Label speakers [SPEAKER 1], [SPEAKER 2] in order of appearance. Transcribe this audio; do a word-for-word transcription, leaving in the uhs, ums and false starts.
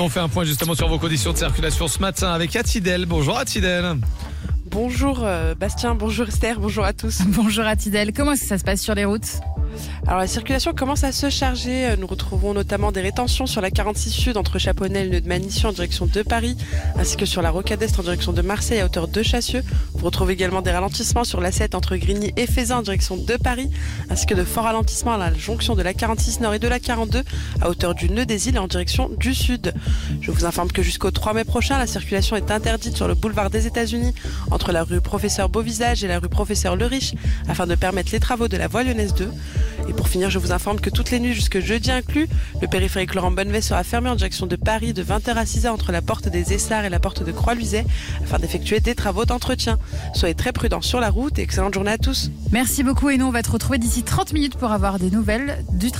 [SPEAKER 1] On fait un point justement sur vos conditions de circulation ce matin avec Atidel. Bonjour Atidel.
[SPEAKER 2] Bonjour euh, Bastien, bonjour Esther, bonjour à tous.
[SPEAKER 3] Bonjour Atidel, comment est-ce que ça se passe sur les routes ?
[SPEAKER 2] Alors la circulation commence à se charger. Nous retrouvons notamment des rétentions sur la quarante-six Sud entre Chaponnet et le nœud de Manition en direction de Paris, ainsi que sur la Rocade Est en direction de Marseille à hauteur de Chassieux. Vous retrouvez également des ralentissements sur l'A sept entre Grigny et Fézin en direction de Paris, ainsi que de forts ralentissements à la jonction de la quarante-six Nord et de la quarante-deux à hauteur du nœud des Îles en direction du Sud. Je vous informe que jusqu'au trois mai prochain, la circulation est interdite sur le boulevard des États-Unis entre la rue Professeur Beauvisage et la rue Professeur Le Riche afin de permettre les travaux de la voie lyonnaise deux. Et pour finir, je vous informe que toutes les nuits jusque jeudi inclus, le périphérique Laurent Bonnevet sera fermé en direction de Paris de vingt heures à six heures entre la porte des Essarts et la porte de Croix-Luiset afin d'effectuer des travaux d'entretien. Soyez très prudents sur la route et excellente journée à tous.
[SPEAKER 3] Merci beaucoup et nous on va te retrouver d'ici trente minutes pour avoir des nouvelles du travail.